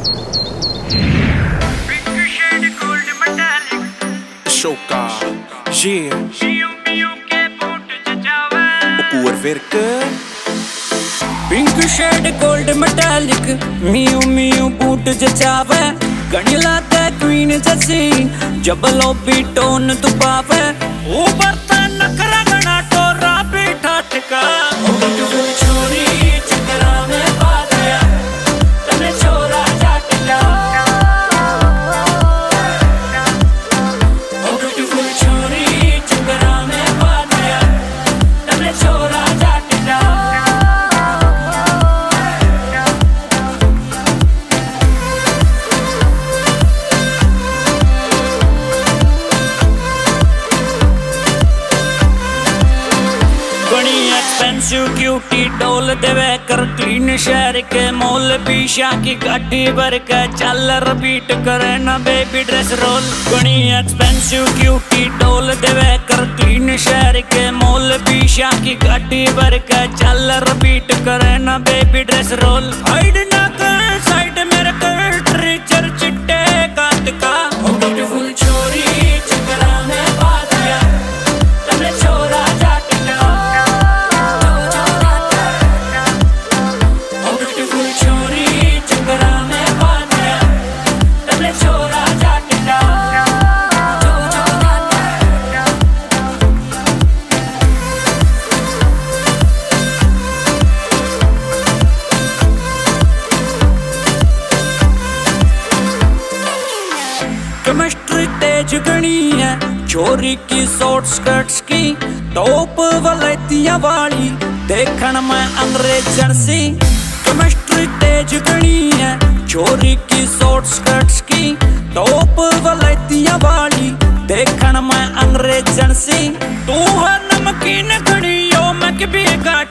Choca, G, Opur Virke. Pink shade gold metallic Miu Miu boot जचावे गणी लाते queen जैसी जब लॉबी टोन तू पावे ऊपर तन नखरा गणा टोरा पीठा टिका छोरी चक्रा में पा दिया तने छोरा जाटला छोरी चक्रा में पा दिया तने छोरा जाटला एक्सपेंसिव क्यूटी डोल देवे कर क्लीन शहर के मॉल पीशा की गाड़ी भर के चल रिपीट करे ना बेबी ड्रेस रोल बड़ी एक्सपेंसिव क्यूटी डोल देवे कर क्लीन शहर के मॉल पीशा की गाड़ी भर के चल रिपीट करे ना बेबी ड्रेस रोल हाइड ना कर साइड मेरे कर ट्रीचर चिट्टे काट का ब्यूटीफुल छोरी चक्रा में पा दिया तने छोरा केमिस्ट्री तेज गणी है छोरी की शॉर्ट स्कर्ट्स की टॉप वलैतियां वाली देखन में अंग्रेजन सी केमिस्ट्री तेज गणी है छोरी की शॉर्ट स्कर्ट्स की टॉप वलैतियां वाली देखन में अंग्रेजन सी तू है नमकीन घड़ी यो मैं भी